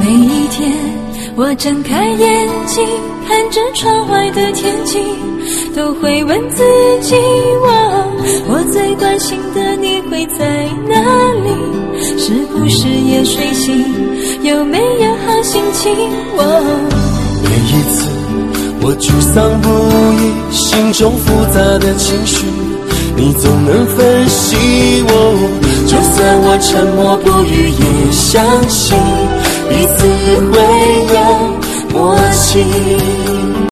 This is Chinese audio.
每一天我睁开眼睛，看着窗外的天气，都会问自己，我最关心的你会在哪里？是不是也睡醒？有没有好心情？ 每一次我沮丧不已，心中复杂的情绪，你总能分析我。就算我沉默不语，也相信彼此会有默契。